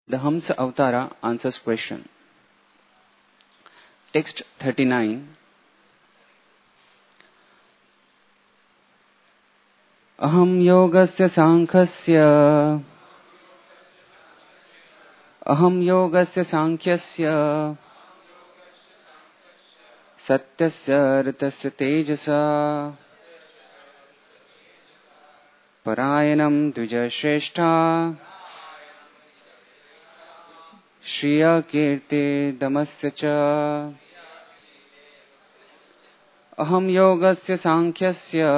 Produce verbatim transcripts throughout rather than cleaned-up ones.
The Hamsa Avtara answers question. Text thirty-nine. Aham yogasya sankhasya Aham yogasya sankhasya satyasya ritasya tejasa parayanam dvija shrestha shriya kirti damasya cha. Aham yogasya sankhasya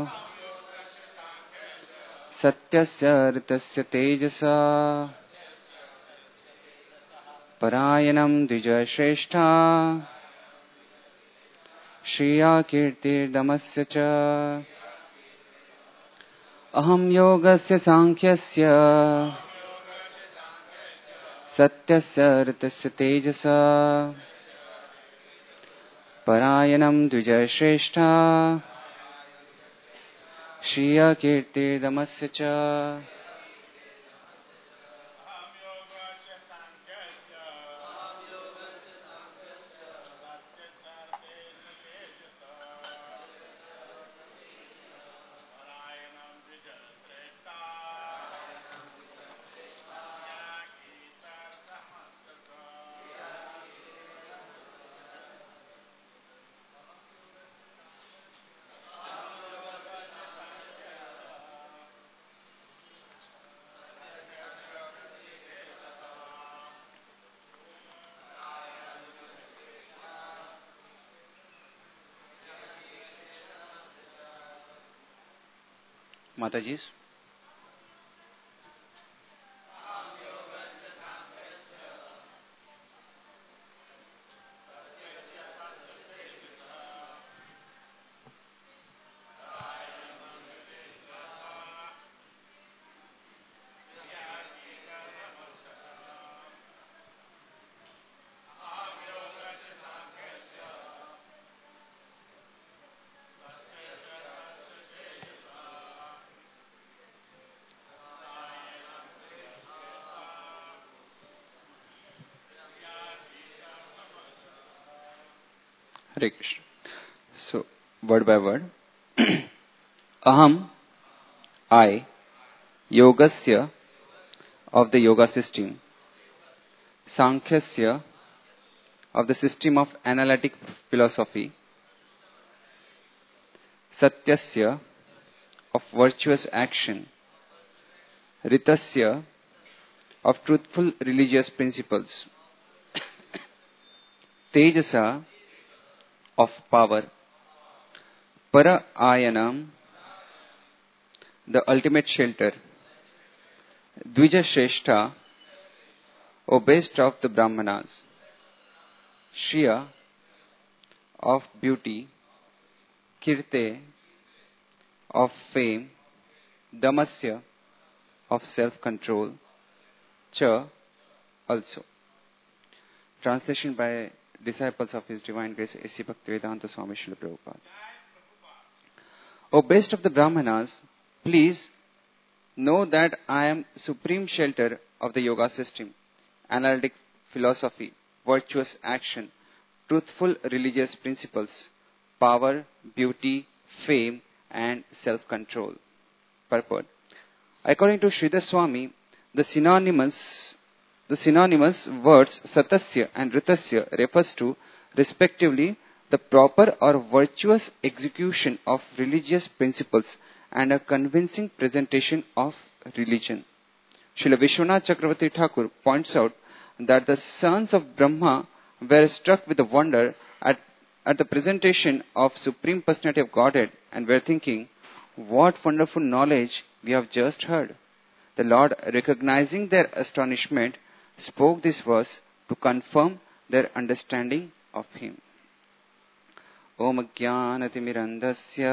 satyasya ritasya tejasa parayanam dvija shrestha shriya kirti damasya cha. Aham yogasya sankhasya satyasya ritasya tejasa parayanam dvija shrestha shriya kirti damasya cha. Matajis. Hare Krishna. So, word by word. Aham, I, yogasya, of the yoga system. Sankhasya, of the system of analytic philosophy. Satyasya, of virtuous action. Ritasya, of truthful religious principles. Tejasa, of power. Para ayanam, the ultimate shelter. Dvija Shrestha, O best of the Brahmanas. Shriya, of beauty. Kirte, of fame. Damasya, of self-control. Cha, also. Translation by disciples of His Divine Grace A C Bhaktivedanta Swami Srila Prabhupada. O best of the Brahmanas, please know that I am supreme shelter of the yoga system, analytic philosophy, virtuous action, truthful religious principles, power, beauty, fame, and self-control. Purport. According to Sridhar Swami, the synonymous The synonymous words satasya and ritasya refers to, respectively, the proper or virtuous execution of religious principles and a convincing presentation of religion. Srila Vishwanath Chakravarti Thakur points out that the sons of Brahma were struck with the wonder at, at the presentation of Supreme Personality of Godhead and were thinking, what wonderful knowledge we have just heard. The Lord, recognizing their astonishment, spoke this verse to confirm their understanding of Him. Om Jnanatimirandasya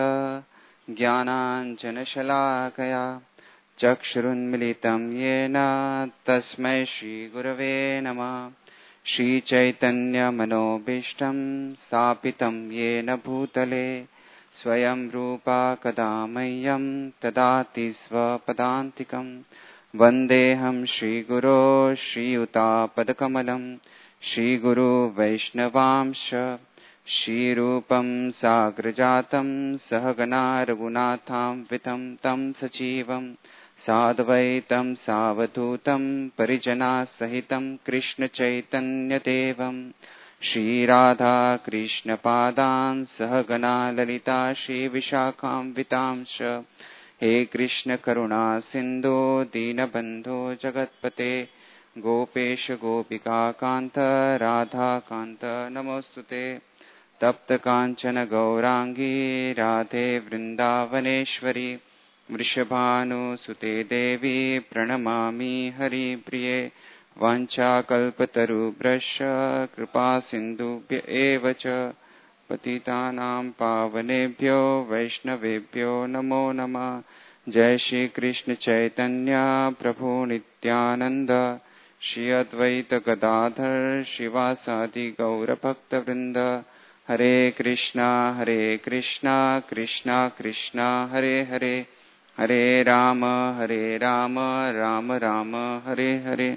Jnananjanashalakaya Chakshurunmilitam Yena Tasmai Shri Gurave Namah Shri Chaitanya Manobishtam Stapitam Yena Bhutale Swayam Rupa Kadamayam Tadati Svapadantikam Vandeham Shri Guru Shri Yuta Padakamalam Shri Guru Vaishnavamsha Shri Rupam Sagrajatam Sahagana Raghunatham Vitam Tam Sachivam Sadvaitam Savadhutam Parijana Sahitam Krishna Chaitanya Devam Shri Radha Krishna Padan Sahagana Lalita Shri Vishakam Vitamsha He Krishna Karuna Sindhu Dinabandhu Jagatpate Gopesha Gopika Kanta Radha Kanta Namostute Tapta Kanchana Gaurangi Radhe Vrindavaneshwari Vrishabhanu Sute Devi Pranamami Hari Priye Vancha Kalpataru Brasha Kripa Sindhubhya Evacha Patitanam Pavanebhyo Vaishnavebhyo Namo Nama Jai Shri Krishna Chaitanya Prabhu Nityananda Shri Advaita Gadadhar Shivasadi Gaura Bhakta Vrinda Hare Krishna Hare Krishna Krishna Krishna Hare Hare Hare Rama Hare Rama Rama Rama Hare Hare.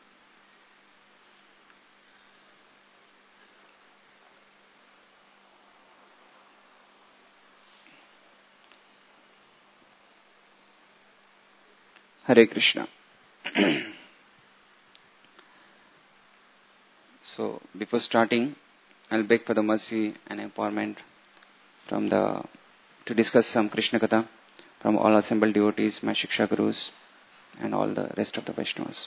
Hare Krishna. So, before starting, I'll beg for the mercy and empowerment from the to discuss some Krishna Katha from all assembled devotees, my Shiksha Gurus, and all the rest of the Vaishnavas.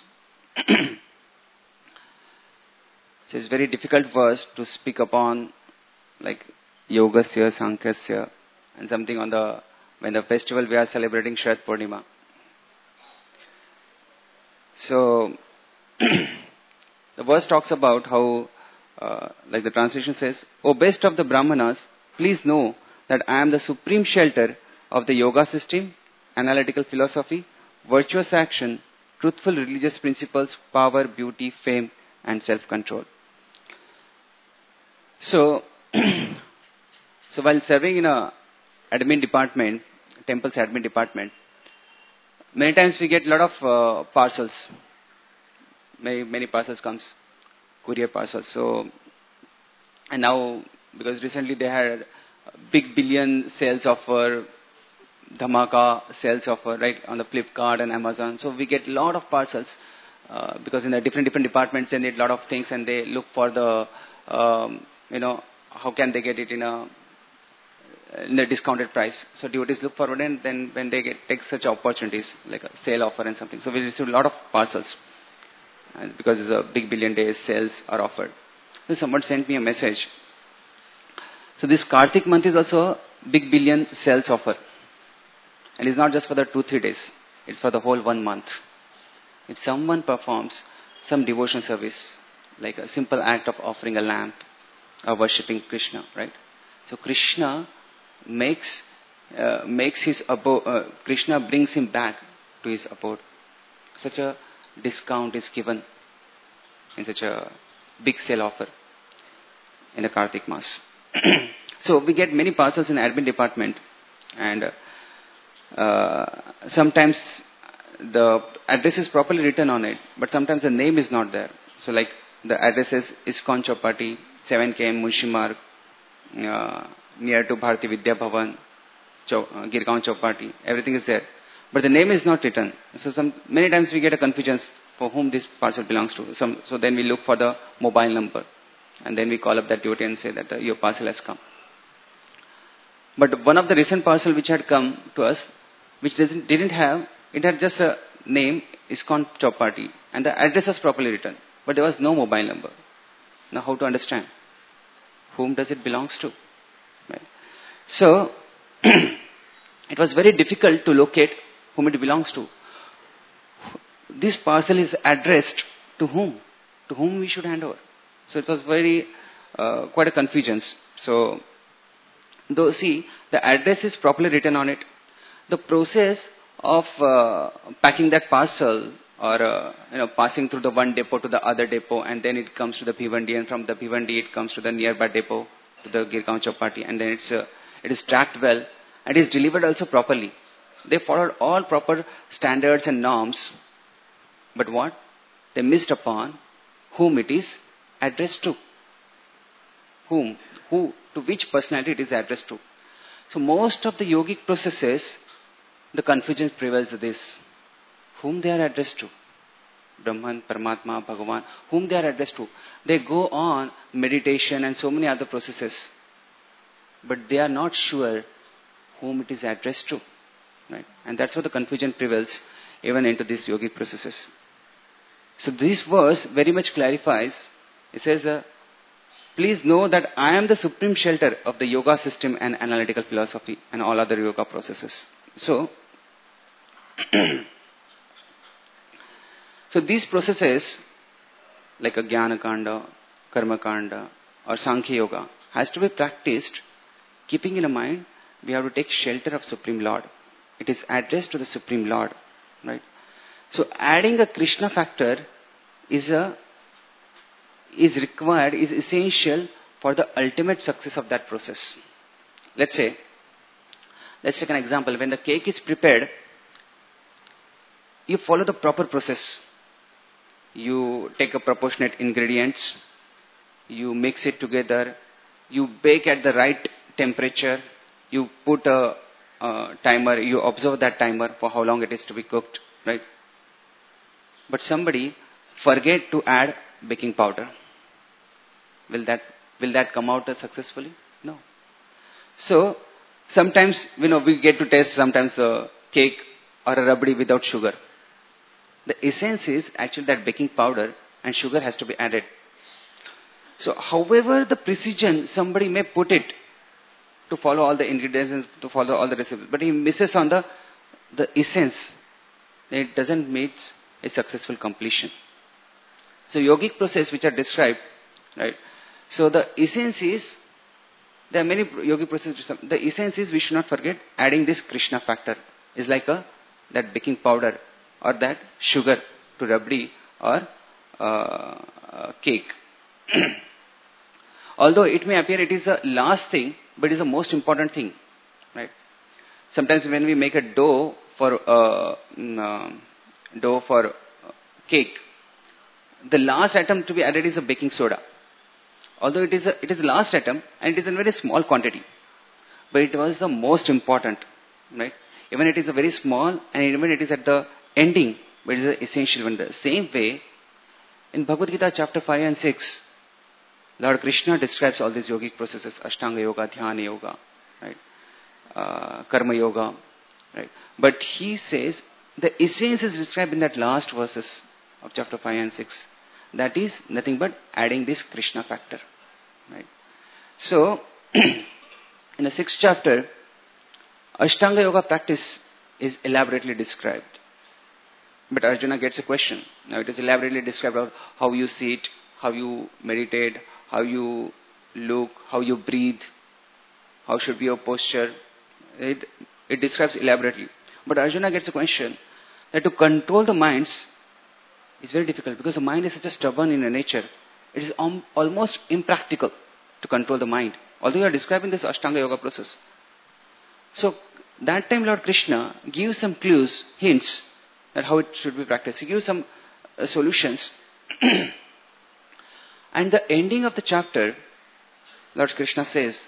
So, it's very difficult for us to speak upon like Yogasya, Sankhasya, and something on the when the festival we are celebrating Sharad Purnima. So, the verse talks about how, uh, like the translation says, O best of the Brahmanas, please know that I am the supreme shelter of the yoga system, analytical philosophy, virtuous action, truthful religious principles, power, beauty, fame, and self-control. So, so while serving in a admin department, temple's admin department, many times we get a lot of uh, parcels. Many, many parcels comes, courier parcels. So, and now, because recently they had big billion sales offer, Dhamaka sales offer, right, on the Flipkart and Amazon. So we get a lot of parcels uh, because in the different, different departments they need a lot of things and they look for the, um, you know, how can they get it in a in the discounted price. So devotees look forward and then when they get take such opportunities like a sale offer and something. So we receive a lot of parcels and because it's a big billion days sales are offered. So someone sent me a message. So this Kartik month is also a big billion sales offer. And it's not just for the two, three days. It's for the whole one month. If someone performs some devotion service, like a simple act of offering a lamp or worshipping Krishna, right? So Krishna makes uh, makes his abode, uh, Krishna brings him back to his abode. Such a discount is given in such a big sale offer in the Kartik Mass. So we get many parcels in admin department and uh, sometimes the address is properly written on it, but sometimes the name is not there. So like the address is ISKCON Chowpatty, seven K M Munshi Marg, uh, near to Bharati Vidya Bhavan, Chow, uh, Girgaon Chowpatty, everything is there. But the name is not written. So some many times we get a confusion for whom this parcel belongs to. Some, so then we look for the mobile number. And then we call up that devotee and say that uh, your parcel has come. But one of the recent parcel which had come to us, which didn't, didn't have, it had just a name, ISKCON Chowpatty. And the address was properly written. But there was no mobile number. Now how to understand? Whom does it belongs to? Right. So, it was very difficult to locate whom it belongs to. This parcel is addressed to whom? To whom we should hand over. So it was very, uh, quite a confusion. So, though see, the address is properly written on it. The process of uh, packing that parcel or, uh, you know, passing through the one depot to the other depot and then it comes to the Bhiwandi and from the Bhiwandi it comes to the nearby depot to the Girgaon Chowpatty and then it's, uh, it is tracked well and is delivered also properly. They followed all proper standards and norms But what? They missed upon whom it is addressed to. Whom? Who? To which personality it is addressed to. So most of the yogic processes, the confusion prevails this. Whom they are addressed to. Brahman, Paramatma, Bhagavan, whom they are addressed to. They go on meditation and so many other processes. But they are not sure whom it is addressed to. Right? And that's how the confusion prevails even into these yogic processes. So this verse very much clarifies. It says, uh, please know that I am the supreme shelter of the yoga system and analytical philosophy and all other yoga processes. So, so these processes, like a Jnana Kanda, Karma Kanda, or Sankhya Yoga, has to be practiced keeping in mind we have to take shelter of Supreme Lord. It is addressed to the Supreme Lord, right? So adding a Krishna factor is a is required, is essential for the ultimate success of that process. Let's say, let's take an example. When the cake is prepared, you follow the proper process. You take a proportionate ingredients, you mix it together, you bake at the right temperature, you put a, a timer, you observe that timer for how long it is to be cooked, right? But somebody forget to add baking powder. Will that will that come out successfully? No. So sometimes, you know, we get to taste sometimes the cake or a rabdi without sugar. The essence is actually that baking powder and sugar has to be added. So however the precision somebody may put it to follow all the ingredients and to follow all the recipes, but he misses on the the essence. It doesn't meet a successful completion. So yogic process which are described, right? So the essence is, there are many yogic processes. The essence is we should not forget adding this Krishna factor. Is like a that baking powder or that sugar to rabdi or uh, uh, cake. Although it may appear it is the last thing, but it is the most important thing, right? Sometimes when we make a dough for uh, uh, dough for uh, cake, the last item to be added is a baking soda. Although it is a, it is the last item and it is in very small quantity, but it was the most important, right? Even it is a very small and even it is at the ending, but it is the essential one. The same way, in Bhagavad Gita chapter five and six, Lord Krishna describes all these yogic processes, Ashtanga Yoga, Dhyana Yoga, right? Uh, Karma Yoga, right? But he says the essence is described in that last verses of chapter five and six. That is nothing but adding this Krishna factor, right? So, in the sixth chapter, Ashtanga Yoga practice is elaborately described. But Arjuna gets a question. Now it is elaborately described of how you sit, how you meditate, how you look, how you breathe, how should be your posture. It, it describes elaborately. But Arjuna gets a question that to control the minds is very difficult because the mind is such a stubborn in nature. It is um, almost impractical to control the mind. Although you are describing this Ashtanga Yoga process. So that time Lord Krishna gives some clues, hints that how it should be practiced. He gives some uh, solutions. And the ending of the chapter, Lord Krishna says,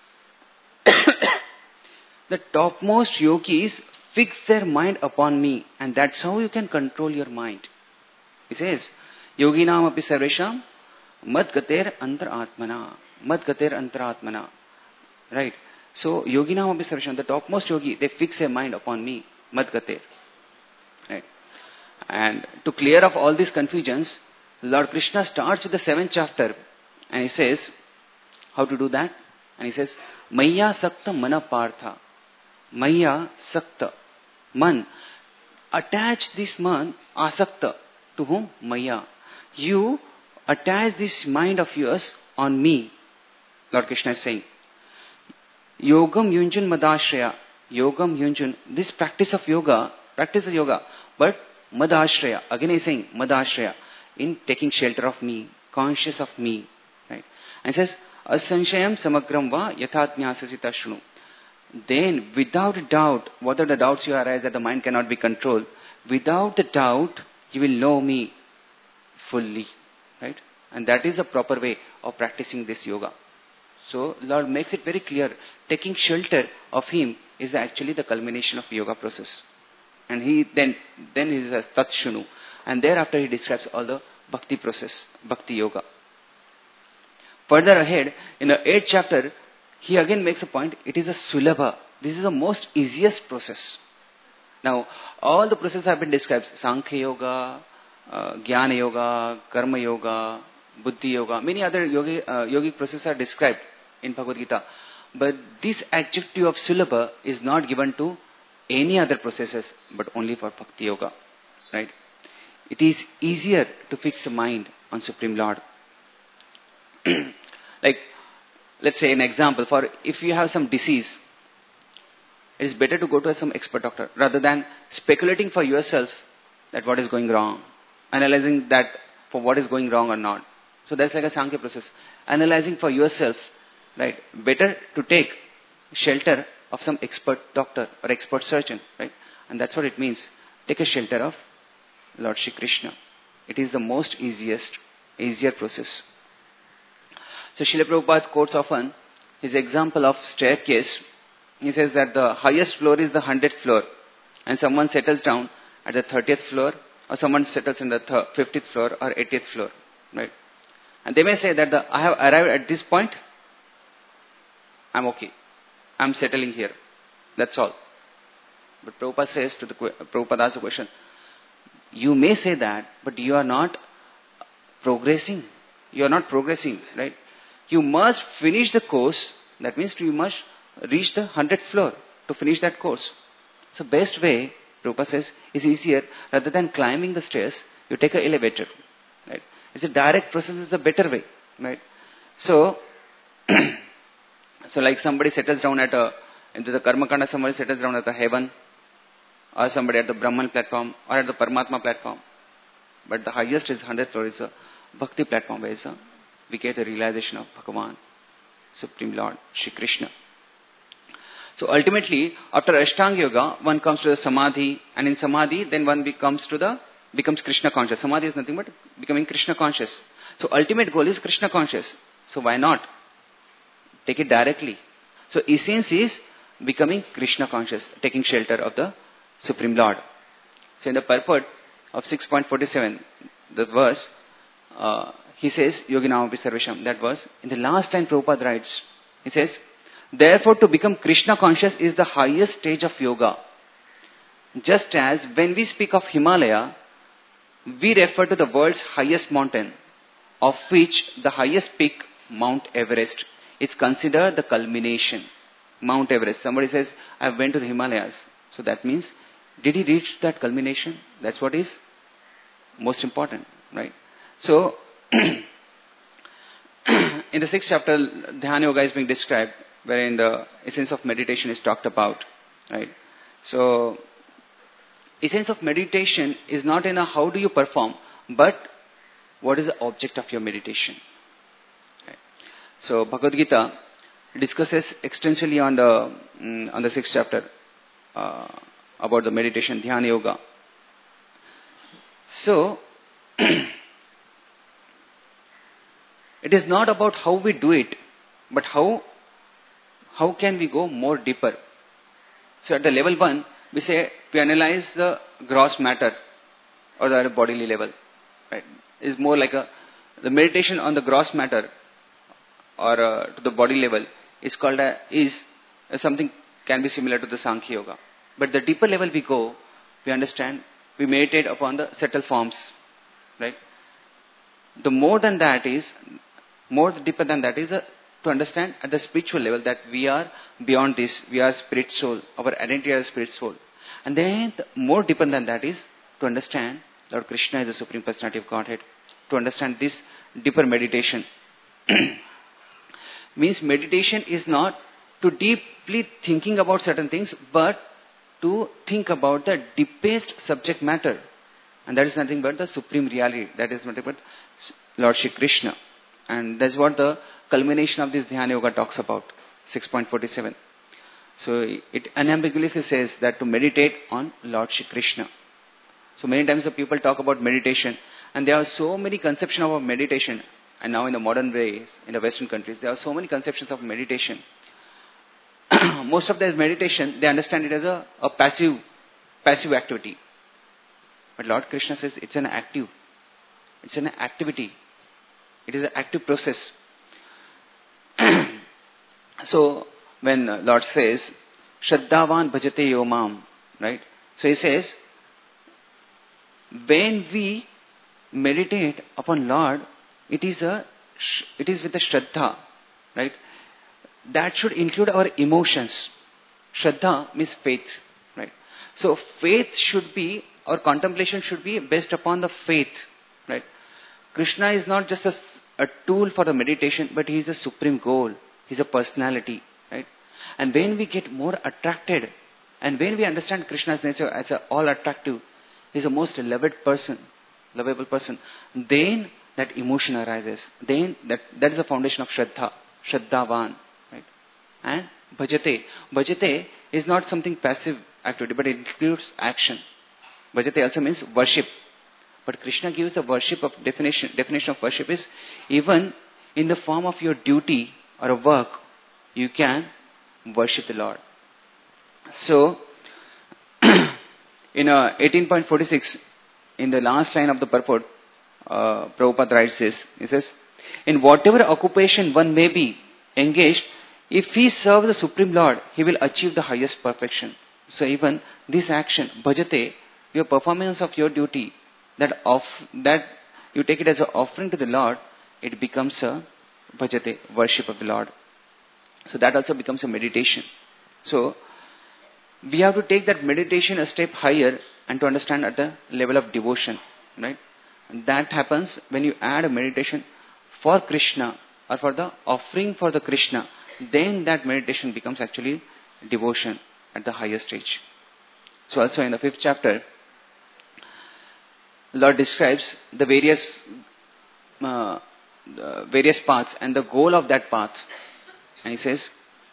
the topmost yogis fix their mind upon me, and that's how you can control your mind. He says, Yoginam api sarvesham mad gater antar atmana. Mad gater antar atmana. Right. So, Yoginam api sarvesham, the topmost yogi, they fix their mind upon me. Mad gater. Right. And to clear up all these confusions, Lord Krishna starts with the seventh chapter and he says, how to do that? And he says, Maya sakta mana partha. Maya sakta. Man. Attach this man, asakta. To whom? Maya. You attach this mind of yours on me. Lord Krishna is saying. Yogam yunjun madashraya. Yogam yunjun. This practice of yoga, practice of yoga, but madashraya. Again he is saying madashraya. In taking shelter of me, conscious of me. Right? And says, asanshayam samagram va yathatnyasasita shunu. Then, without doubt, what are the doubts you arise that the mind cannot be controlled? Without the doubt, you will know me fully. Right? And that is a proper way of practicing this yoga. So Lord makes it very clear, taking shelter of him is actually the culmination of yoga process. And he then then he says Tat Shunu. And thereafter he describes all the bhakti process, bhakti yoga. Further ahead, in the eighth chapter, he again makes a point, it is a sulabha. This is the most easiest process. Now, all the processes have been described, Sankhya Yoga, uh, Jnana Yoga, Karma Yoga, Buddhi Yoga, many other yogi, uh, yogic processes are described in Bhagavad Gita. But this adjective of sulabha is not given to any other processes, but only for Bhakti Yoga. Right? It is easier to fix the mind on Supreme Lord. Like, let's say an example, for if you have some disease, it is better to go to some expert doctor rather than speculating for yourself that what is going wrong, analyzing that for what is going wrong or not. So that's like a Sankhya process. Analyzing for yourself, right? Better to take shelter of some expert doctor or expert surgeon, right? And that's what it means. Take a shelter of Lord Shri Krishna. It is the most easiest, easier process. So Srila Prabhupada quotes often his example of staircase. He says that the highest floor is the hundredth floor, and someone settles down at the thirtieth floor, or someone settles in the thir- fiftieth floor or eightieth floor, right? And they may say that the, I have arrived at this point, I'm okay, I'm settling here, that's all. But Prabhupada says to the Prabhupada asks the question, you may say that, but you are not progressing. You are not progressing, right? You must finish the course. That means you must reach the hundredth floor to finish that course. So best way, Prabhupada says, is easier. Rather than climbing the stairs, you take an elevator. Right? It's a direct process, it's a better way. Right? So, so like somebody settles down at a, into the Karma Kanda, somebody settles down at the heaven, or somebody at the Brahman platform, or at the Paramatma platform. But the highest is hundredth floor, is a Bhakti platform, where is a, we get the realization of Bhagavan, Supreme Lord, Shri Krishna. So ultimately, after Ashtanga Yoga, one comes to the Samadhi, and in Samadhi, then one becomes to the, becomes Krishna conscious. Samadhi is nothing but becoming Krishna conscious. So ultimate goal is Krishna conscious. So why not? Take it directly. So essence is becoming Krishna conscious, taking shelter of the Supreme Lord. So in the purport of six point forty-seven, the verse, uh, he says, Yoginamapi Sarvesham, that verse, in the last line Prabhupada writes, he says, therefore to become Krishna conscious is the highest stage of yoga. Just as when we speak of Himalaya, we refer to the world's highest mountain, of which the highest peak, Mount Everest, is considered the culmination. Mount Everest. Somebody says, I went to the Himalayas. So that means, did he reach that culmination? That's what is most important, right? So, in the sixth chapter, Dhyana Yoga is being described, wherein the essence of meditation is talked about, right? So, essence of meditation is not in a how do you perform, but what is the object of your meditation. Right? So, Bhagavad Gita discusses extensively on the um, on the sixth chapter uh, about the meditation, Dhyana Yoga. So, it is not about how we do it, but how how can we go more deeper. So at the level one, we say we analyze the gross matter or the bodily level. Right? It's more like a the meditation on the gross matter or uh, to the body level is called a, is uh, something can be similar to the Sankhya Yoga. But the deeper level we go, we understand we meditate upon the subtle forms. Right? The more than that is more deeper than that is a, to understand at the spiritual level that we are beyond this, we are spirit soul, our identity as spirit soul. And then the more deeper than that is to understand Lord Krishna is the Supreme Personality of Godhead. To understand this deeper meditation. Means meditation is not to deeply thinking about certain things, but to think about the deepest subject matter. And that is nothing but the Supreme Reality. That is nothing but Lord Shri Krishna. And that's what the culmination of this Dhyana Yoga talks about, six point forty-seven. So it unambiguously says that to meditate on Lord Shri Krishna. So many times the people talk about meditation, and there are so many conceptions of meditation. And now in the modern ways, in the Western countries, there are so many conceptions of meditation. Most of their meditation, they understand it as a, a passive, passive activity. But Lord Krishna says it's an active. It's an activity. It is an active process. So when Lord says, Shraddhavan bhajate yomam, right? So he says, when we meditate upon Lord, it is a, it is with a Shraddha, right? That should include our emotions. Shraddha means faith, right? So faith should be, our contemplation should be based upon the faith, right? Krishna is not just a, a tool for the meditation, but he is a supreme goal. He is a personality, right? And when we get more attracted, and when we understand Krishna's nature as a all attractive, he is the most loved person, lovable person, then that emotion arises. Then that, that is the foundation of Shraddha, Shraddhavan, right? And bhajate. Bhajate is not something passive activity, but it includes action. Bhajate also means worship. But Krishna gives the worship of definition. Definition of worship is even in the form of your duty or a work, you can worship the Lord. So, in uh, eighteen point four six, in the last line of the purport, uh, Prabhupada writes this. He says, in whatever occupation one may be engaged, if he serves the Supreme Lord, he will achieve the highest perfection. So even this action, bhajate, your performance of your duty, that off, that you take it as an offering to the Lord, it becomes a bhajate, worship of the Lord. So that also becomes a meditation. So we have to take that meditation a step higher and to understand at the level of devotion, right? And that happens when you add a meditation for Krishna or for the offering for the Krishna. Then that meditation becomes actually devotion at the higher stage. So also in the fifth chapter, Lord describes the various uh, the various paths and the goal of that path. And he says,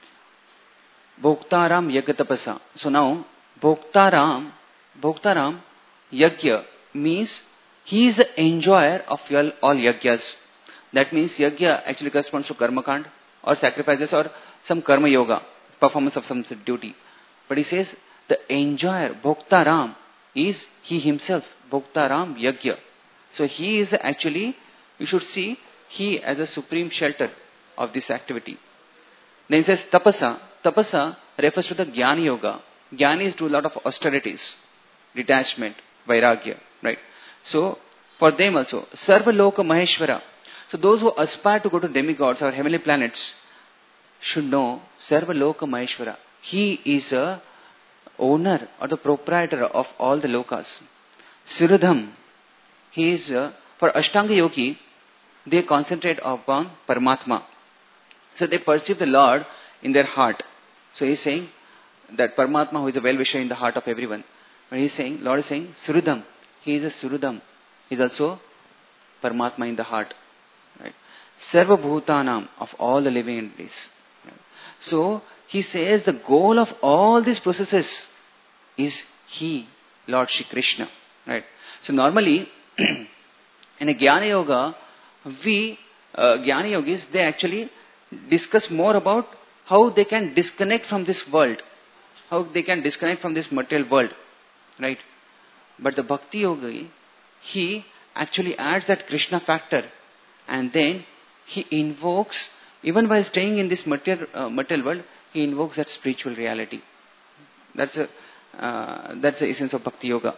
Bhoktaram Yagya Tapasa. So now, Bhoktaram, Bhoktaram Yagya means he is the enjoyer of all, all Yagyas. That means Yagya actually corresponds to Karma Kand or sacrifices or some Karma Yoga, performance of some duty. But he says the enjoyer, Bhoktaram, is he himself, Bhoktaram Yagya. So he is actually, you should see he as a supreme shelter of this activity. Then he says Tapasa. Tapasa refers to the Jnana Yoga. Jnanis do a lot of austerities, detachment, vairagya, right? So for them also, Sarva Loka Maheshwara. So those who aspire to go to demigods or heavenly planets should know Sarva Loka Maheshwara. He is a owner or the proprietor of all the lokas. Siradham. He is a, for Ashtanga Yogi, they concentrate upon Paramatma. So they perceive the Lord in their heart. So he is saying that Paramatma, who is a well-wisher in the heart of everyone. But he is saying, Lord is saying, Surudam. He is a Surudam. He is also Paramatma in the heart. Right? Sarva Bhutanam, of all the living entities. Right? So he says the goal of all these processes is He, Lord Shri Krishna. Right? So normally, in a Jnana Yoga, we, uh, Jnana Yogis, they actually discuss more about how they can disconnect from this world. How they can disconnect from this material world. Right? But the Bhakti Yogi, he actually adds that Krishna factor. And then he invokes, even while staying in this material, uh, material world, he invokes that spiritual reality. That's a, uh, that's the essence of Bhakti Yoga.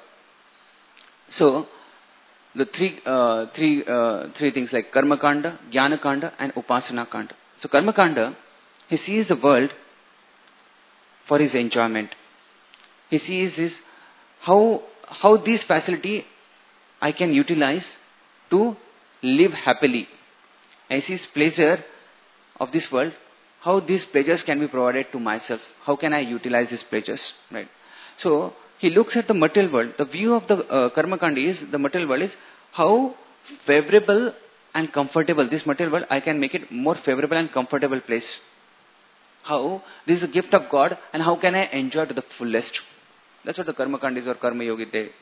So, the three, uh, three, uh, three things like Karma Kanda, Jnana Kanda and Upasana Kanda. So, Karma Kanda, he sees the world for his enjoyment. He sees this, how, how this facility I can utilize to live happily. I see pleasure of this world, how these pleasures can be provided to myself. How can I utilize these pleasures, right? So, he looks at the material world. The view of the uh, Karma Kanda is, the material world is how favorable and comfortable this material world, I can make it more favorable and comfortable place. How this is a gift of God and how can I enjoy to the fullest. That's what the Karma Kanda is or Karma Yogi, they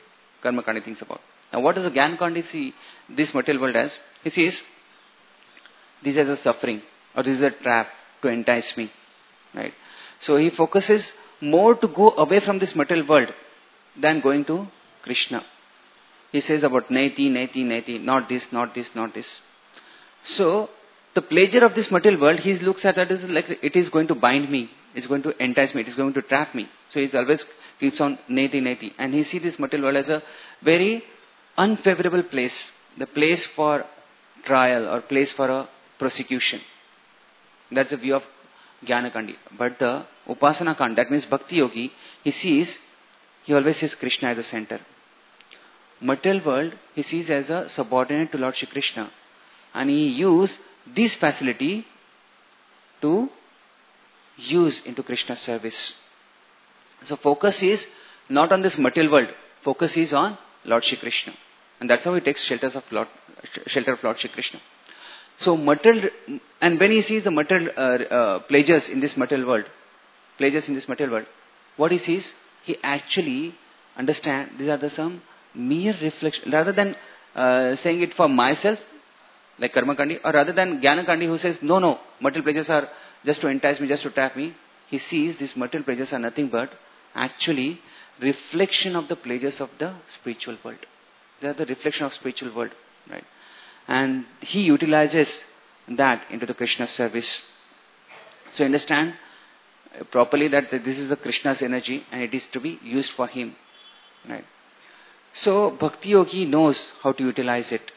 Karma Kandi thinks about. Now what does the Gyan Kandi see this material world as? He sees this as a suffering, or this is a trap to entice me. Right? So he focuses more to go away from this material world than going to Krishna. He says about Naiti, Naiti, Naiti, not this, not this, not this. So the pleasure of this material world, he looks at it as like it is going to bind me, it's going to entice me, it is going to trap me. So he always keeps on Naiti, Naiti. And he sees this material world as a very unfavorable place, the place for trial or place for a prosecution. That's the view of Jnana Kandi. But the Upasana Kandi, that means Bhakti Yogi, he sees, he always sees Krishna as the center. Material world, he sees as a subordinate to Lord Shri Krishna. And he uses this facility to use into Krishna's service. So focus is not on this material world. Focus is on Lord Shri Krishna. And that's how he takes shelters of Lord, shelter of Lord Shri Krishna. So material, and when he sees the material uh, uh, pleasures in this material world, pleasures in this material world, what he sees, he actually understands these are the some mere reflection. Rather than uh, saying it for myself, like Karma Kandi, or rather than Jnana Kandi who says, no, no, material pleasures are just to entice me, just to trap me. He sees these material pleasures are nothing but actually reflection of the pleasures of the spiritual world. They are the reflection of spiritual world, right? And he utilizes that into the Krishna service. So understand properly that this is the Krishna's energy and it is to be used for him, right? So Bhakti Yogi knows how to utilize it.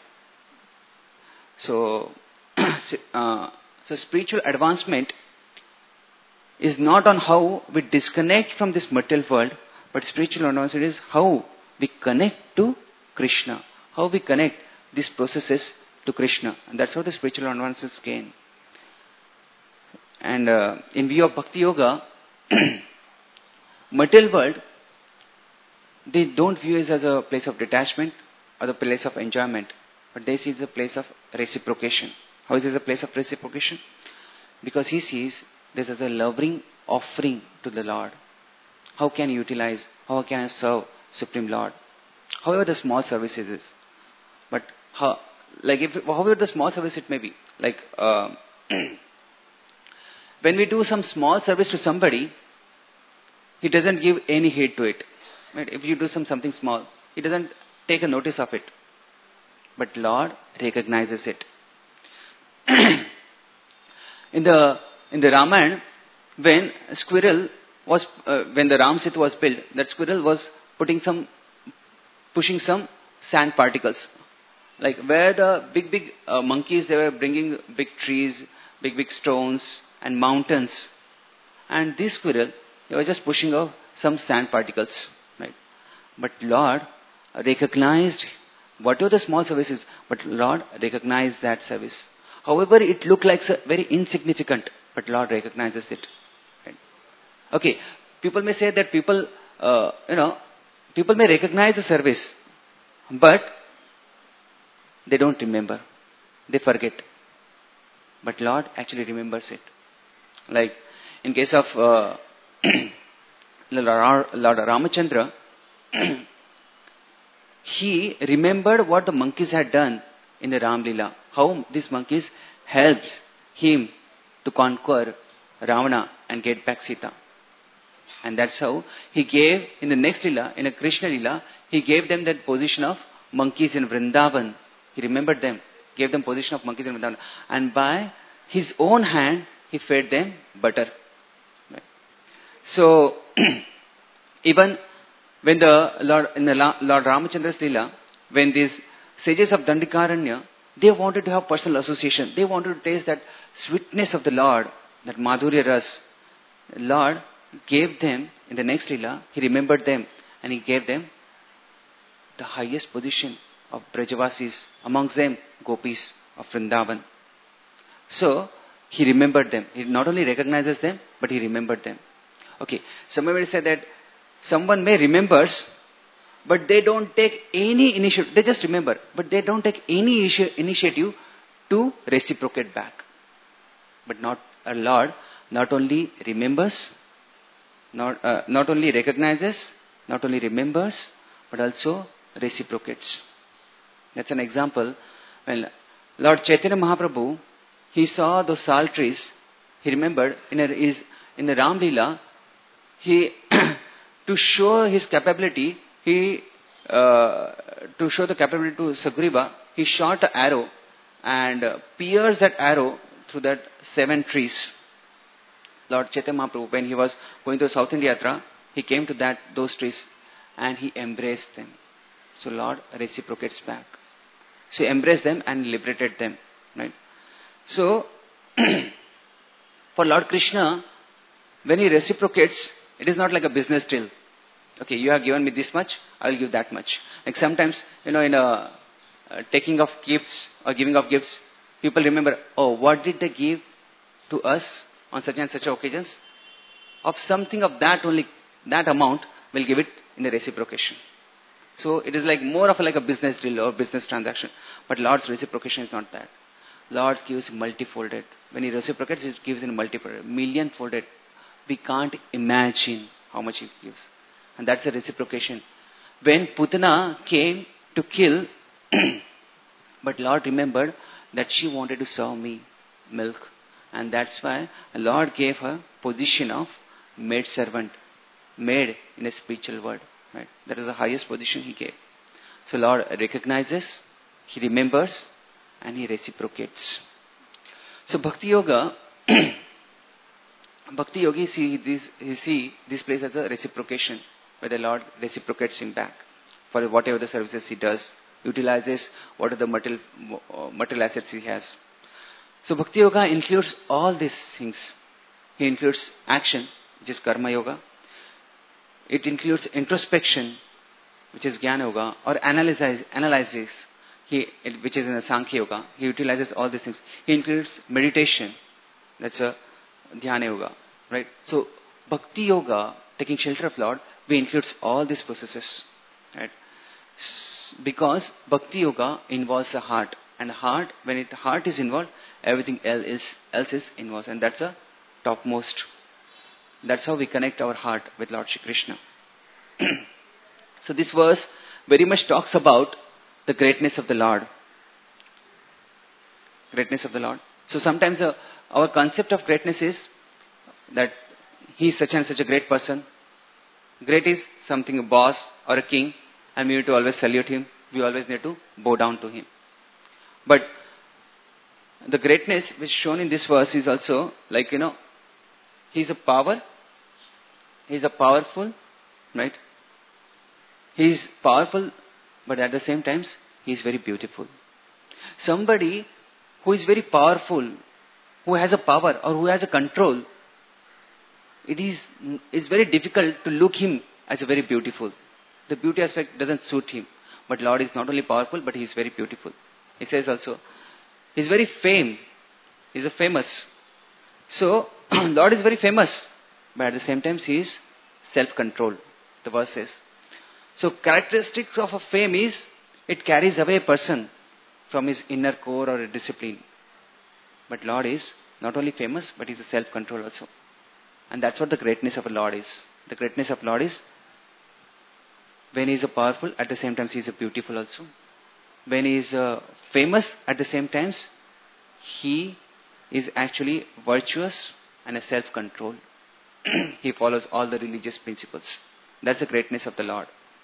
So, uh, so spiritual advancement is not on how we disconnect from this material world, but spiritual advancement is how we connect to Krishna, how we connect these processes to Krishna. And that's how the spiritual advances gain. And uh, in view of Bhakti Yoga, material world, they don't view it as a place of detachment or the place of enjoyment, but they see it as a place of reciprocation. How is it a place of reciprocation? Because he sees this as a loving offering to the Lord. How can I utilize, how can I serve Supreme Lord? However the small service it is. But how, like if, however the small service it may be. Like uh, when we do some small service to somebody, he doesn't give any heed to it. Right? If you do some something small, he doesn't take a notice of it. But Lord recognizes it. in the in the Ramayana, when squirrel was uh, when the Ram Setu was built, that squirrel was putting some pushing some sand particles. Like where the big big uh, monkeys, they were bringing big trees, big big stones and mountains, and this squirrel, they were just pushing off some sand particles. Right? But Lord recognized whatever the small service is, but Lord recognized that service. However, it looked like very insignificant, but Lord recognizes it. Right? Okay, people may say that people, uh, you know, people may recognize the service, but they don't remember. They forget. But Lord actually remembers it. Like in case of uh, Lord Ramachandra, he remembered what the monkeys had done in the Ram Leela. How these monkeys helped him to conquer Ravana and get back Sita. And that's how he gave, in the next Leela, in a Krishna Leela, he gave them that position of monkeys in Vrindavan. He remembered them, gave them position of monkeys in Vrindavan. And by his own hand, he fed them butter. Right. So, even when the Lord, in the Lord Ramachandra's Leela, when these sages of Dandikaranya, they wanted to have personal association. They wanted to taste that sweetness of the Lord, that Madhurya Ras. Lord gave them, in the next Leela, he remembered them and he gave them the highest position of Brajavasis, amongst them Gopis of Vrindavan. So, he remembered them. He not only recognizes them, but he remembered them. Okay, somebody said that someone may remembers, but they don't take any initiative. They just remember, but they don't take any initiative to reciprocate back. But not a Lord not only remembers, not uh, not only recognizes, not only remembers, but also reciprocates. That's an example. When Lord Chaitanya Mahaprabhu, he saw those sal trees, he remembered in, a, his, in the Ram Leela, he, to show his capability, he, uh, to show the capability to Sugriva, he shot an arrow and uh, pierced that arrow through that seven trees. Lord Chaitanya Mahaprabhu, when he was going to South India Yatra, he came to that those trees and he embraced them. So Lord reciprocates back. So he embraced them and liberated them. Right? So, for Lord Krishna, when he reciprocates, it is not like a business deal. Okay, you have given me this much, I will give that much. Like sometimes, you know, in a uh, taking of gifts or giving of gifts, people remember, oh, what did they give to us on such and such occasions? Of something of that only, that amount, we'll give it in a reciprocation. So it is like more of a, like a business deal or business transaction. But Lord's reciprocation is not that. Lord gives multifolded. When he reciprocates, he gives in multifolded, million folded. We can't imagine how much he gives. And that's a reciprocation. When Putana came to kill, but Lord remembered that she wanted to serve me milk. And that's why Lord gave her position of maid servant. Maid in a spiritual word. Right? That is the highest position he gave. So Lord recognizes, he remembers, and he reciprocates. So Bhakti Yoga, Bhakti Yogi see this, he see this place as a reciprocation, where the Lord reciprocates him back for whatever the services he does, utilizes what are the material, uh, material assets he has. So Bhakti Yoga includes all these things. He includes action, which is Karma Yoga. It includes introspection, which is Jnana Yoga, or analysis, analysis, he, which is in a Sankhya Yoga. He utilizes all these things. He includes meditation, that's a Dhyana Yoga, right? So Bhakti Yoga, taking shelter of Lord, we includes all these processes, right? Because Bhakti Yoga involves the heart, and the heart, when it heart is involved, everything else is, else is involved, and that's a topmost. That's how we connect our heart with Lord Shri Krishna. So this verse very much talks about the greatness of the Lord. Greatness of the Lord. So sometimes uh, our concept of greatness is that he is such and such a great person. Great is something, a boss or a king, and we need to always salute him. We always need to bow down to him. But the greatness which is shown in this verse is also like, you know, he is a power. He is a powerful, right? He is powerful, but at the same time, he is very beautiful. Somebody who is very powerful, who has a power or who has a control, it is it's very difficult to look him as a very beautiful. The beauty aspect doesn't suit him. But Lord is not only powerful, but he is very beautiful. He says also, he is very fame. He is a famous. So, Lord is very famous, but at the same time he is self-controlled, the verse says. So, characteristics of a fame is, it carries away a person from his inner core or a discipline. But Lord is not only famous, but he is a self-control also. And that's what the greatness of a Lord is. The greatness of Lord is, when he is a powerful, at the same time he is a beautiful also. When he is a famous, at the same time, he is actually virtuous and a self-control. He follows all the religious principles. That's the greatness of the Lord.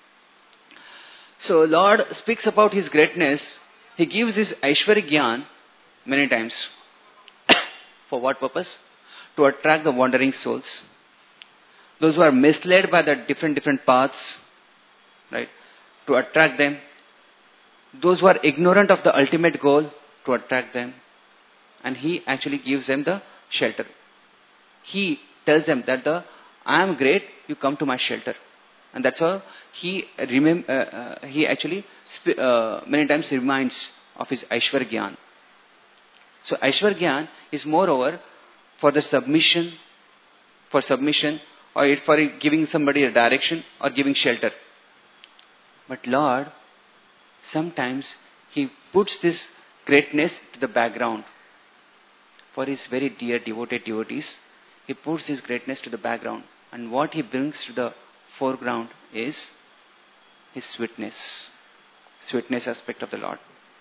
So Lord speaks about his greatness. He gives his Aishwarya Gyan many times. For what purpose? To attract the wandering souls. Those who are misled by the different different paths, right? To attract them. Those who are ignorant of the ultimate goal, to attract them. And he actually gives them the shelter. He tells them that the I am great, you come to my shelter. And that's how he remem- uh, uh, he actually sp- uh, many times reminds of his Aishwarya Gyan. So Aishwarya Gyan is moreover for the submission, for submission, or for giving somebody a direction or giving shelter. But Lord, sometimes he puts this greatness to the background. For his very dear devoted devotees, he puts his greatness to the background. And what he brings to the foreground is his sweetness. sweetness aspect of the Lord.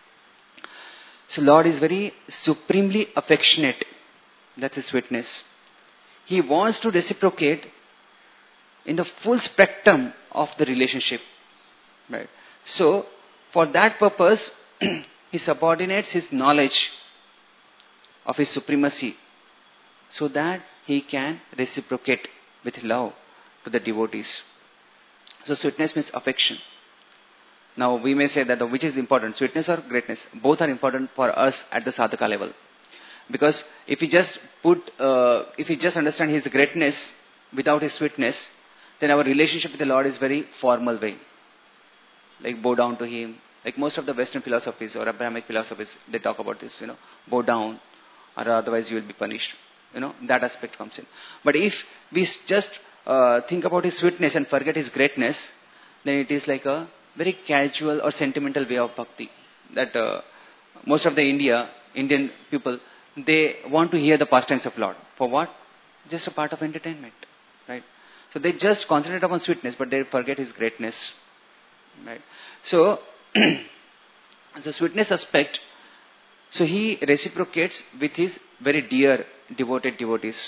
So Lord is very supremely affectionate. That's his sweetness. He wants to reciprocate in the full spectrum of the relationship. Right. So for that purpose, he subordinates his knowledge of his supremacy so that he can reciprocate with love to the devotees. So sweetness means affection. Now we may say that the, which is important, sweetness or greatness? Both are important for us at the sadhaka level. Because if we just put, uh, if we just understand his greatness without his sweetness, then our relationship with the Lord is very formal way. Like bow down to him. Like most of the Western philosophies or Abrahamic philosophies, they talk about this, you know, bow down or otherwise you will be punished. You know, that aspect comes in. But if we just uh, think about his sweetness and forget his greatness, then it is like a very casual or sentimental way of bhakti. That uh, most of the India, Indian people, they want to hear the pastimes of Lord. For what? Just a part of entertainment. Right? So they just concentrate upon sweetness, but they forget his greatness. Right? So, the sweetness aspect, so he reciprocates with his very dear, devoted devotees.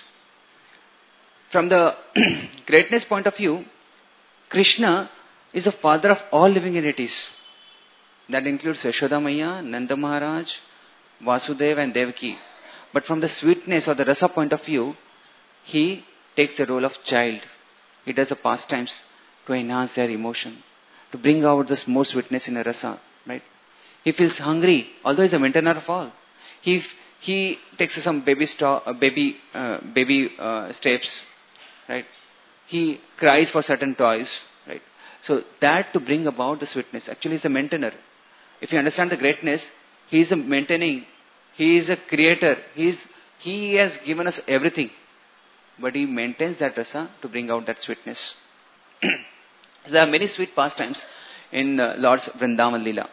From the greatness point of view, Krishna is the father of all living entities. That includes Yashoda Maya, Nanda Maharaj, Vasudeva and Devaki. But from the sweetness or the rasa point of view, he takes the role of child. He does the pastimes to enhance their emotion, to bring out this more sweetness in a rasa, right? He feels hungry, although he is a maintainer of all. He he takes some baby sto- uh, baby uh, baby uh, steps, right? He cries for certain toys, right? So that to bring about the sweetness. Actually, he is a maintainer. If you understand the greatness, he is a maintaining. He is a creator. He is he has given us everything, but he maintains that rasa to bring out that sweetness. There are many sweet pastimes in uh, Lord's Vrindavan Leela.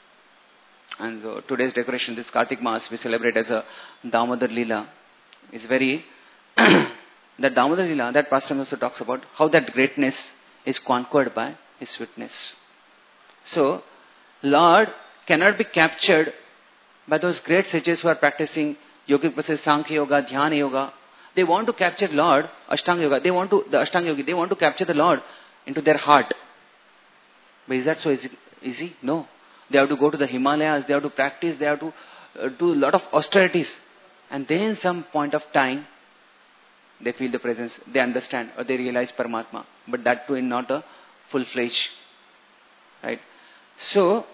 And so today's decoration, this Kartik Maas, we celebrate as a Damodar Leela. It's very, that Damodar Leela, that pastime also talks about how that greatness is conquered by his sweetness. So, Lord cannot be captured by those great sages who are practicing yogic process, Sankhya Yoga, Dhyana Yoga. They want to capture Lord, Ashtanga Yoga. They want to, the Ashtanga Yogi, they want to capture the Lord into their heart. But is that so easy? easy? No. They have to go to the Himalayas, they have to practice, they have to uh, do a lot of austerities. And then some point of time, they feel the presence, they understand or they realize Paramatma. But that too in not a full-fledged. Right? So,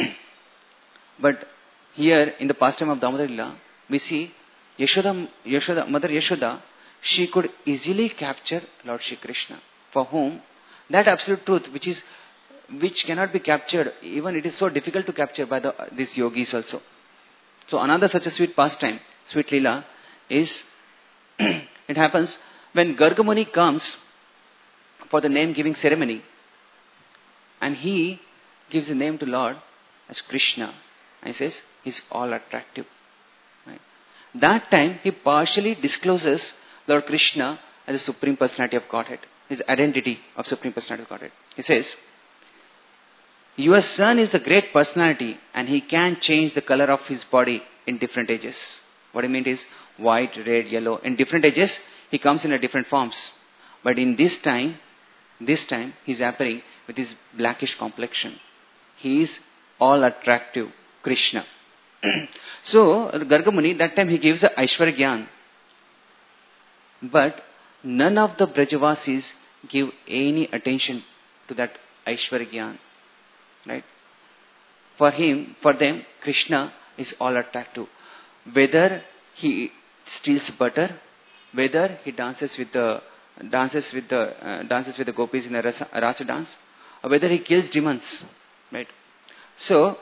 but here in the pastime of Damodar Leela, we see Yashoda, Yashoda, Mother Yashoda, she could easily capture Lord Shri Krishna, for whom that absolute truth, which is which cannot be captured, even it is so difficult to capture by the these yogis also. So another such a sweet pastime, sweet Leela, is it happens when Garga Muni comes for the name giving ceremony, and he gives the name to Lord as Krishna, and he says he's all attractive. Right? That time he partially discloses Lord Krishna as the Supreme Personality of Godhead, his identity of Supreme Personality of Godhead. He says, your son is the great personality and he can change the color of his body in different ages. What I mean is white, red, yellow. In different ages, he comes in a different forms. But in this time, this time, he is appearing with his blackish complexion. He is all attractive, Krishna. So, Garga Muni, that time he gives the Aishwarya Gyan. But none of the Brajavasis give any attention to that Aishwarya Gyan. Right? For him, for them, Krishna is all attractive. Whether he steals butter, whether he dances with the dances with the uh, dances with the gopis in a rasa, a rasa dance, or whether he kills demons. Right? So,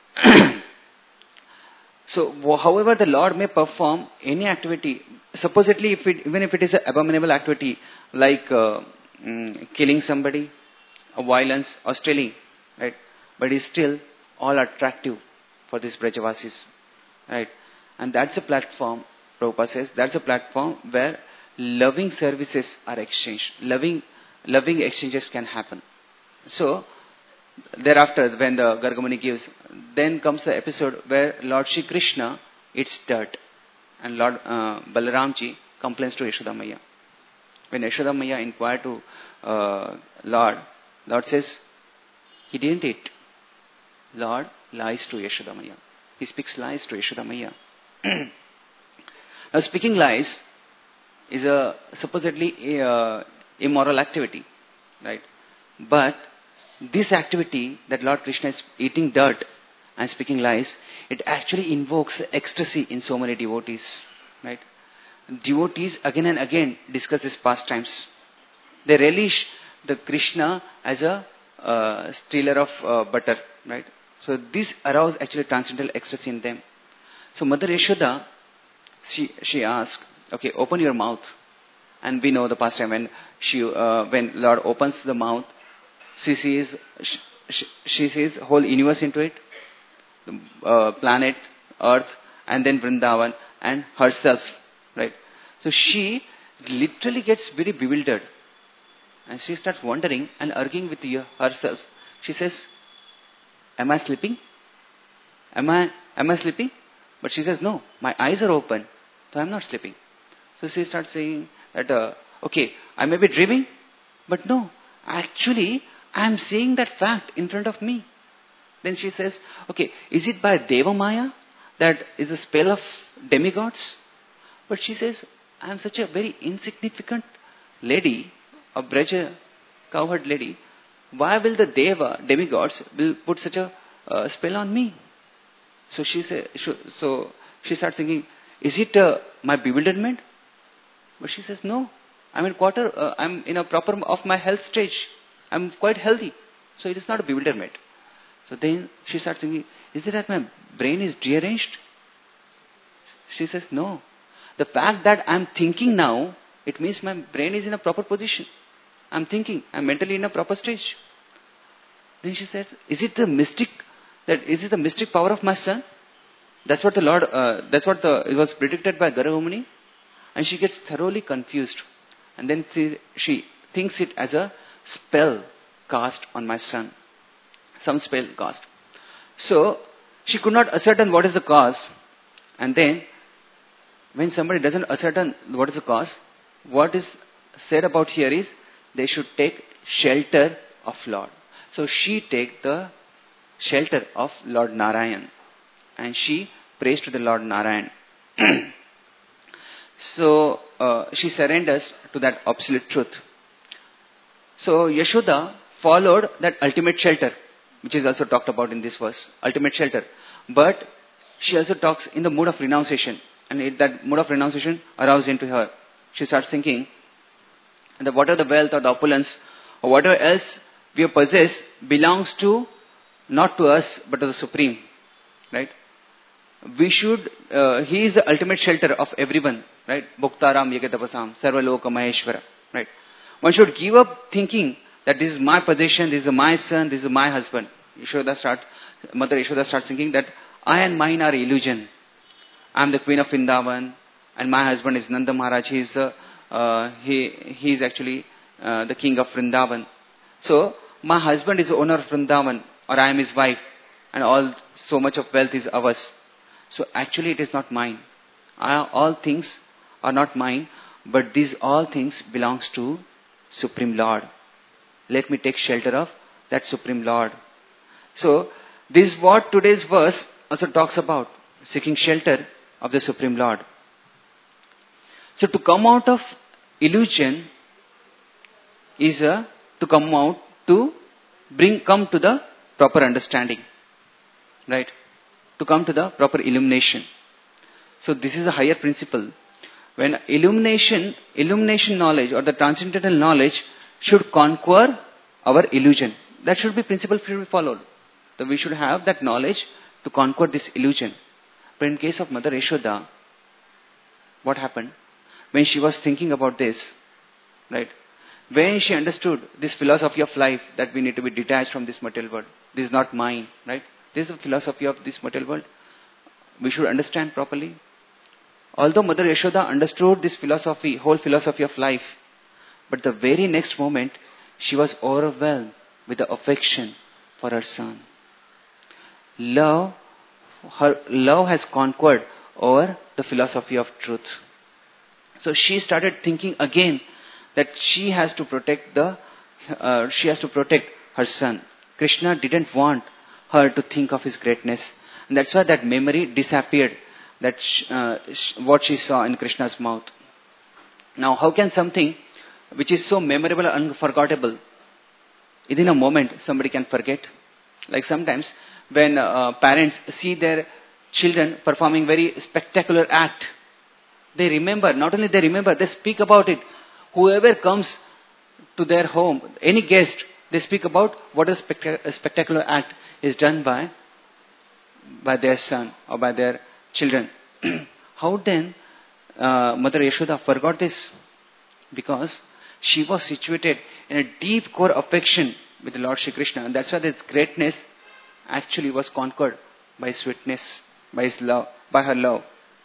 so however the Lord may perform any activity, supposedly if it, even if it is an abominable activity like uh, mm, killing somebody, or violence, or stealing, right? But is still all attractive for these Brajavasis. Right? And that's a platform, Prabhupada says, that's a platform where loving services are exchanged. Loving, loving exchanges can happen. So, thereafter, when the Gargamuni gives, then comes the episode where Lord Shri Krishna eats dirt. And Lord uh, Balaramji complains to Yashoda Maya. When Yashoda Maya inquired to uh, Lord, Lord says, he didn't eat. Lord lies to Yashoda Maya. He speaks lies to Yashoda Maya. Now, speaking lies is a supposedly a, uh, immoral activity, right? But this activity that Lord Krishna is eating dirt and speaking lies, it actually invokes ecstasy in so many devotees, right? Devotees again and again discuss these pastimes. They relish the Krishna as a uh, stealer of uh, butter, right? So this arouses actually transcendental ecstasy in them. So Mother Yashoda, she she asked, okay, open your mouth. And we know the pastime when she uh, when Lord opens the mouth, she sees she, she, she sees whole universe into it, uh, planet, earth, and then Vrindavan and herself, right? So she literally gets very bewildered, and she starts wondering and arguing with herself. She says, "Am I sleeping? Am I am I sleeping?" But she says, "No, my eyes are open, so I am not sleeping." So she starts saying that, uh, okay, I may be dreaming, but no, actually, I am seeing that fact in front of me. Then she says, okay, is it by Deva Maya that is a spell of demigods? But she says, I am such a very insignificant lady, a Braja cowherd lady. Why will the Deva, demigods, will put such a uh, spell on me? So she say, so she starts thinking, is it uh, my bewilderment? But she says, no, I'm in quarter, uh, I'm in a proper of my health stage. I'm quite healthy. So it is not a bewilderment. So then she starts thinking, is it that my brain is deranged? She says, no. The fact that I'm thinking now, it means my brain is in a proper position. I'm thinking, I'm mentally in a proper stage. Then she says, is it the mystic, that is it the mystic power of my son? That's what the Lord, uh, that's what the, it was predicted by Gargamuni. And she gets thoroughly confused. And then she, she thinks it as a spell cast on my son. Some spell cast. So, she could not ascertain what is the cause. And then, when somebody doesn't ascertain what is the cause, what is said about here is, they should take shelter of Lord. So, she take the shelter of Lord Narayan. And she prays to the Lord Narayan. So, uh, she surrenders to that absolute truth. So, Yashoda followed that ultimate shelter, which is also talked about in this verse, ultimate shelter. But she also talks in the mood of renunciation. And it, that mood of renunciation aroused into her. She starts thinking that whatever the wealth or the opulence or whatever else we possess belongs to, not to us, but to the Supreme. Right? We should, uh, He is the ultimate shelter of everyone. Right? Bhuktaram Yagatapasam, Sarvaloka Maheshwara. Right? One should give up thinking that this is my possession, this is my son, this is my husband. Yashoda starts, Mother Yashoda starts thinking that I and mine are illusion. I am the queen of Vrindavan, and my husband is Nanda Maharaj. He is the, uh, he, he is actually uh, the king of Vrindavan. So, my husband is the owner of Vrindavan, or I am his wife, and all, so much of wealth is ours. So, actually it is not mine. I, all things are not mine, but these all things belongs to Supreme Lord. Let me take shelter of that Supreme Lord. So, this is what today's verse also talks about, seeking shelter of the Supreme Lord. So, to come out of illusion is a, to come out, to bring, come to the proper understanding. Right? To come to the proper illumination. So, this is a higher principle. When illumination, illumination knowledge or the transcendental knowledge should conquer our illusion. That should be principle should be followed. So we should have that knowledge to conquer this illusion. But in case of Mother Yashoda, what happened? When she was thinking about this, right? When she understood this philosophy of life, that we need to be detached from this material world. This is not mine, right? This is the philosophy of this material world. We should understand properly. Although Mother Yashoda understood this philosophy, whole philosophy of life, but the very next moment, she was overwhelmed with the affection for her son. Love, her love has conquered over the philosophy of truth. So she started thinking again that she has to protect the, uh, she has to protect her son. Krishna didn't want her to think of his greatness, and that's why that memory disappeared. That sh- uh, sh- what she saw in Krishna's mouth. Now, how can something which is so memorable and unforgettable, within a moment somebody can forget? Like sometimes when uh, parents see their children performing very spectacular act, they remember, not only they remember, they speak about it. Whoever comes to their home, any guest, they speak about what a, spectac- a spectacular act is done by, by their son or by their children. How then uh, Mother Yashoda forgot this? Because she was situated in a deep core affection with the Lord Shri Krishna, and that's why this greatness actually was conquered by sweetness, by his love, by her love.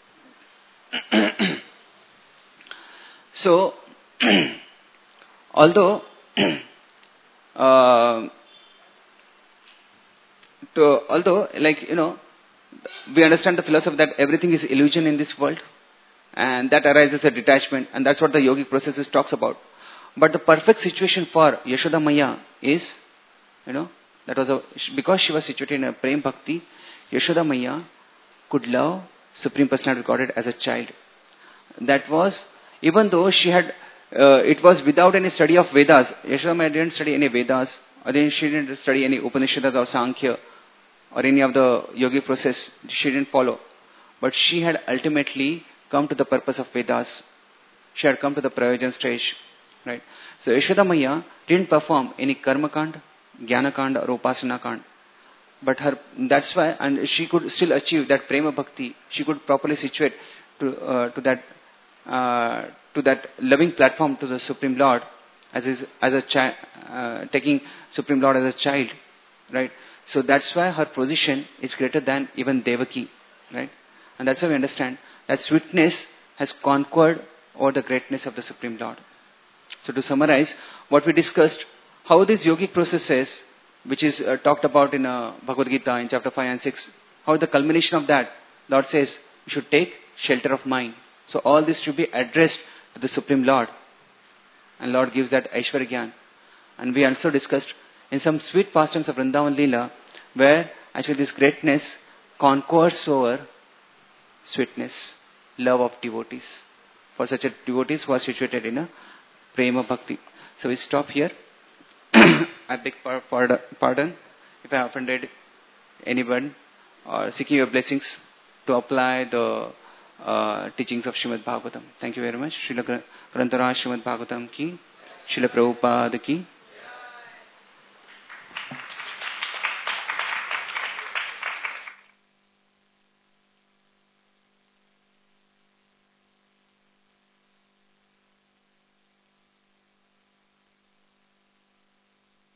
So, although uh, to, although like you know, we understand the philosophy that everything is illusion in this world, and that arises a detachment, and that's what the yogic processes talks about. But the perfect situation for Yashoda Maya is, you know, that was a, because she was situated in a prem bhakti, Yashoda Maya could love Supreme Personality of Godhead as a child. That was, even though she had, uh, it was without any study of Vedas. Yashoda Maya didn't study any Vedas, or then she didn't study any Upanishads or Sankhya, or any of the yogic process. She didn't follow. But she had ultimately come to the purpose of Vedas. She had come to the Prayojan stage. Right? So Yashoda Maya didn't perform any Karma Kand, Jnana Kand or Upasana Kand. But her, that's why, and she could still achieve that Prema Bhakti. She could properly situate to, uh, to that, uh, to that loving platform to the Supreme Lord as his, as a child, uh, taking Supreme Lord as a child. Right? So that's why her position is greater than even Devaki. Right? And that's why we understand that sweetness has conquered over the greatness of the Supreme Lord. So to summarize what we discussed, how these yogic processes, which is uh, talked about in uh, Bhagavad Gita in chapter five and six, how the culmination of that, Lord says, you should take shelter of mind. So all this should be addressed to the Supreme Lord. And Lord gives that Aishwarya Gyan. And we also discussed in some sweet pastimes of Vrindavan Leela, where actually this greatness conquers over sweetness, love of devotees. For such a devotees who are situated in a Prema Bhakti. So we stop here. I beg pardon if I offended anyone, or seeking your blessings to apply the uh, teachings of Srimad Bhagavatam. Thank you very much. Srila Grantharaj Srimad Bhagavatam ki, Srila Prabhupada ki.